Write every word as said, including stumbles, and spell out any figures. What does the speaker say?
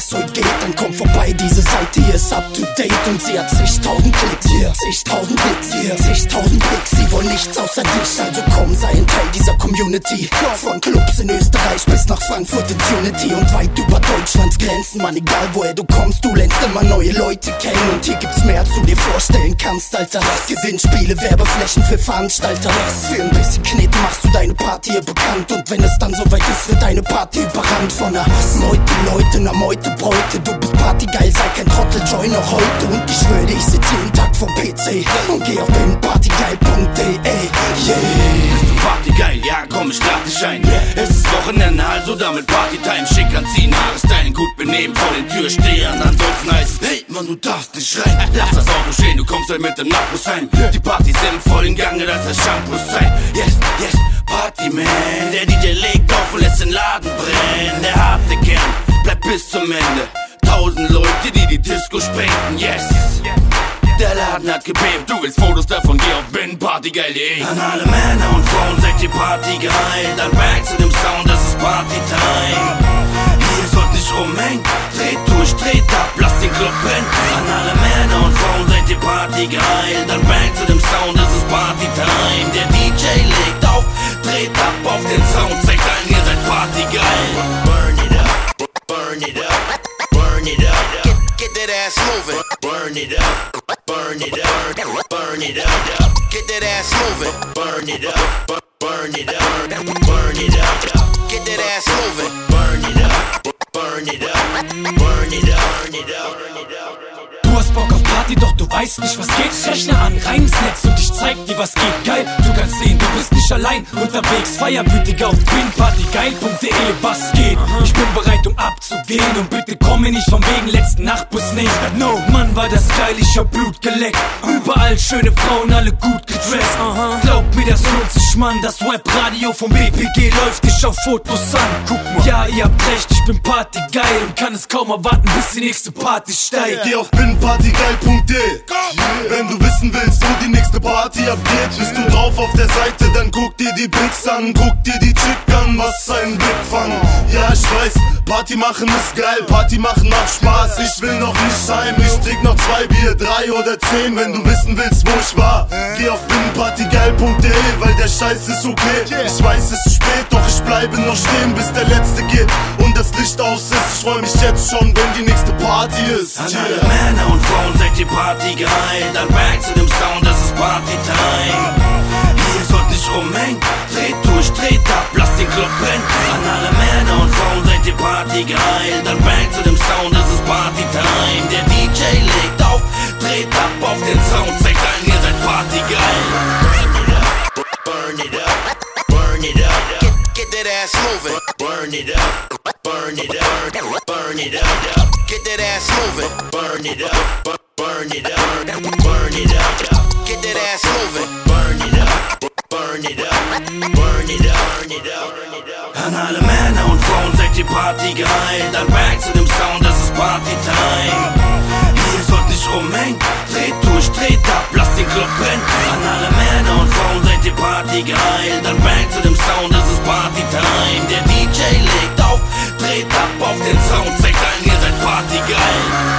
was heute geht, dann komm vorbei, diese Seite hier ist up to date. Und sie hat zigtausend Klicks hier, zigtausend Klicks hier, zigtausend Klicks. Sie wollen nichts außer dich, also komm, sei ein Teil dieser Community. Von Clubs in Österreich bis nach Frankfurt ins Unity und weit über Deutschlands Grenzen. Mann, egal woher du kommst, du lernst immer neue Leute kennen. Und hier gibt's mehr, als du dir vorstellen kannst, Alter. Gewinnspiele, Werbeflächen für Veranstalter. Für ein bisschen Knete machst du deine Party hier bekannt. Und wenn es dann soweit ist, wird deine Party überrannt von einer Meute Leute, einer Meute Bräute. Du bist partygeil, sei kein Trottel, join noch heute. Und ich schwöre, ich sitz jeden Tag vom P C und geh auf bin partygeil punkt de. Yeah. Bist du partygeil? Ja, komm, ich lad dich ein. Es ist Wochenende, also damit Partytime. Schick anziehen, Haare stylen, gut benehmen, vor den Türstehern. Ansonsten heißt es, hey, Mann, du darfst nicht rein. Lass das Auto stehen, du kommst halt mit dem Nachbus heim. Die Partys sind voll in Gange, das ist Shampoos-Zeit. Yes, yes, Partyman. Der D J legt auf und lässt den Laden brennen. Der harte Kern bleibt bis zum Ende. Tausend Leute, die die Disco sprengen, yes. Der Laden hat gebebt, du willst Fotos davon, geh auf bin partygeil punkt de. An alle Männer und Frauen, seid ihr partygeil. Dann back zu dem Sound, das ist Partytime. Ihr sollt nicht rumhängen, dreht durch, dreht ab, lasst den Club brennen. An alle Männer und Frauen, seid ihr partygeil. Dann back zu dem Sound, das ist Partytime. Der D J legt auf, dreht ab auf den Sound, zeigt allen, ihr seid partygeil. Burn it up, burn it up, burn it up. Get, get that ass moving. Burn it up. Burn it up, burn it up, get that ass moving. Burn it up, burn it up, burn it up, get that ass moving. Burn it up, burn it up, burn it up, burn it up. Du hast Bock auf Party, doch du weißt nicht, was geht. Rechne an, rein ins Netz und ich zeig dir, was geht. Geil, du kannst sehen, du bist nicht allein unterwegs. Feierwütig auf bin partygeil punkt de, was geht. Ich bin bereit, um abzugehen. Und bitte komm mir nicht von wegen letzten Nachtbus nehmen. No, Mann, war das geil, ich hab Blut geleckt. Überall schöne Frauen, alle gut gedresst. Glaub mir, das lohnt sich, Mann. Das Webradio vom B P G läuft dich auf Fotos an. Guck mal, ja, ihr habt recht, ich bin partygeil und kann es kaum erwarten, bis die nächste Party steigt. Geh auf bin partygeil punkt de. Wenn du wissen willst, wo die nächste Party abgeht, bist du drauf auf der Seite, dann guck dir die Pics an, guck dir die Chick an, was ein Blickfang. Ja, ich weiß, Party machen ist geil, Party machen macht Spaß. Ich will noch nicht heim, ich trink noch zwei Bier, drei oder zehn. Wenn du wissen willst, wo ich war, geh auf bin partygeil punkt de, weil der Scheiß ist okay. Ich weiß, es ist spät, doch ich bleibe noch stehen, bis der Letzte geht und das Licht aus ist. Ich freu mich jetzt schon, wenn die nächste Party ist. An alle Männer und Frauen, seid ihr partygeil. Dann back zu dem Sound, das ist Partytime. Ihr sollt nicht rumhängen, dreht durch, dreht ab, lasst den Club brennen. An alle Männer und Frauen, seid ihr partygeil. Dann back zu dem Sound, das ist Partytime. Der D J legt auf, dreht ab auf den Sound, zeigt allen, ihr seid partygeil. Burn it up, burn it up, get, get that ass moving. Burn it up, burn it up, burn it up, get that ass moving. Burn it up, burn it up, burn it up, get that ass moving. Burn it up, burn it up, burn it up, burn it up. An alle Männer und Frauen, seid ihr partygeil. Dann back zu dem Sound, das ist Partytime. Ihr sollt nicht rumhängen, dreht durch, dreht ab, lasst den Club brennen. An alle Männer und Frauen, seid ihr partygeil. Dann back zu dem Sound, das ist Partytime. Der D J legt auf, dreht ab auf den Sound, zeigt allen, ihr seid partygeil.